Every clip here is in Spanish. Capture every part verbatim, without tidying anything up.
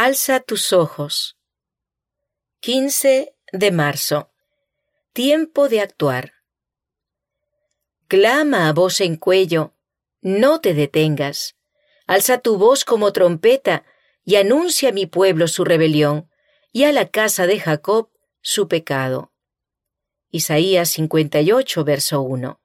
Alza tus ojos. quince de marzo. Tiempo de actuar. Clama a voz en cuello, no te detengas. Alza tu voz como trompeta y anuncia a mi pueblo su rebelión y a la casa de Jacob su pecado. Isaías cincuenta y ocho, verso uno.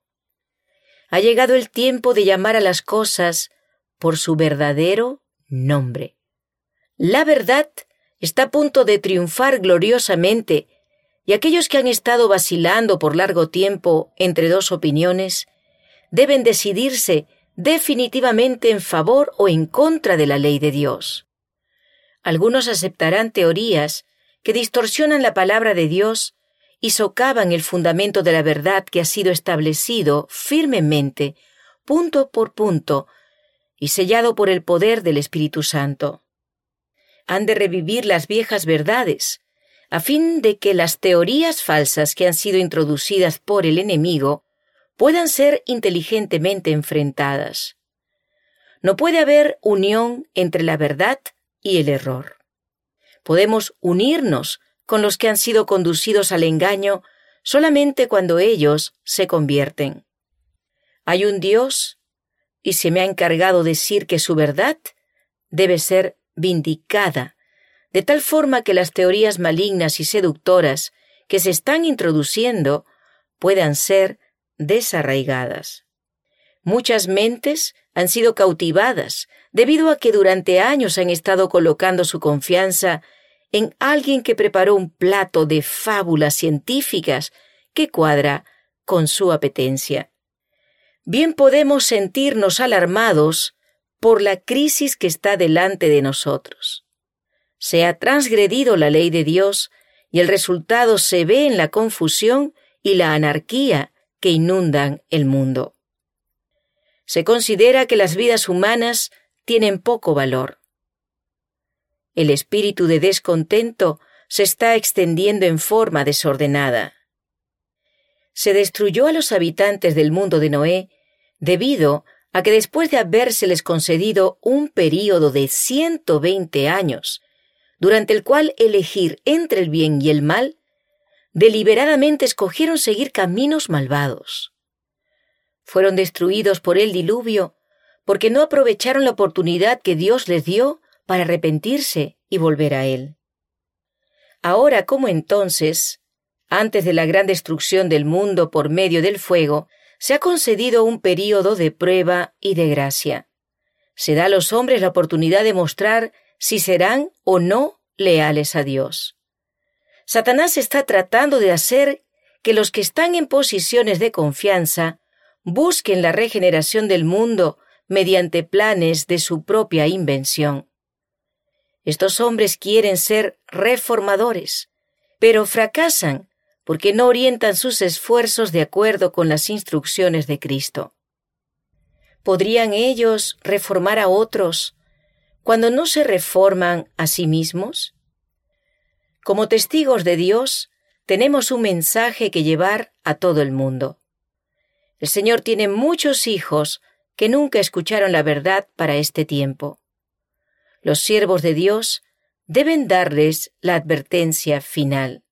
Ha llegado el tiempo de llamar a las cosas por su verdadero nombre. La verdad está a punto de triunfar gloriosamente, y aquellos que han estado vacilando por largo tiempo entre dos opiniones deben decidirse definitivamente en favor o en contra de la ley de Dios. Algunos aceptarán teorías que distorsionan la palabra de Dios y socavan el fundamento de la verdad que ha sido establecido firmemente, punto por punto, y sellado por el poder del Espíritu Santo. Han de revivir las viejas verdades, a fin de que las teorías falsas que han sido introducidas por el enemigo puedan ser inteligentemente enfrentadas. No puede haber unión entre la verdad y el error. Podemos unirnos con los que han sido conducidos al engaño solamente cuando ellos se convierten. Hay un Dios, y se me ha encargado decir que su verdad debe ser vindicada, de tal forma que las teorías malignas y seductoras que se están introduciendo puedan ser desarraigadas. Muchas mentes han sido cautivadas debido a que durante años han estado colocando su confianza en alguien que preparó un plato de fábulas científicas que cuadra con su apetencia. Bien podemos sentirnos alarmados por la crisis que está delante de nosotros. Se ha transgredido la ley de Dios y el resultado se ve en la confusión y la anarquía que inundan el mundo. Se considera que las vidas humanas tienen poco valor. El espíritu de descontento se está extendiendo en forma desordenada. Se destruyó a los habitantes del mundo de Noé debido a que después de habérseles concedido un período de ciento veinte años, durante el cual elegir entre el bien y el mal, deliberadamente escogieron seguir caminos malvados. Fueron destruidos por el diluvio porque no aprovecharon la oportunidad que Dios les dio para arrepentirse y volver a Él. Ahora como entonces, antes de la gran destrucción del mundo por medio del fuego, se ha concedido un período de prueba y de gracia. Se da a los hombres la oportunidad de mostrar si serán o no leales a Dios. Satanás está tratando de hacer que los que están en posiciones de confianza busquen la regeneración del mundo mediante planes de su propia invención. Estos hombres quieren ser reformadores, pero fracasan porque no orientan sus esfuerzos de acuerdo con las instrucciones de Cristo. ¿Podrían ellos reformar a otros cuando no se reforman a sí mismos? Como testigos de Dios, tenemos un mensaje que llevar a todo el mundo. El Señor tiene muchos hijos que nunca escucharon la verdad para este tiempo. Los siervos de Dios deben darles la advertencia final.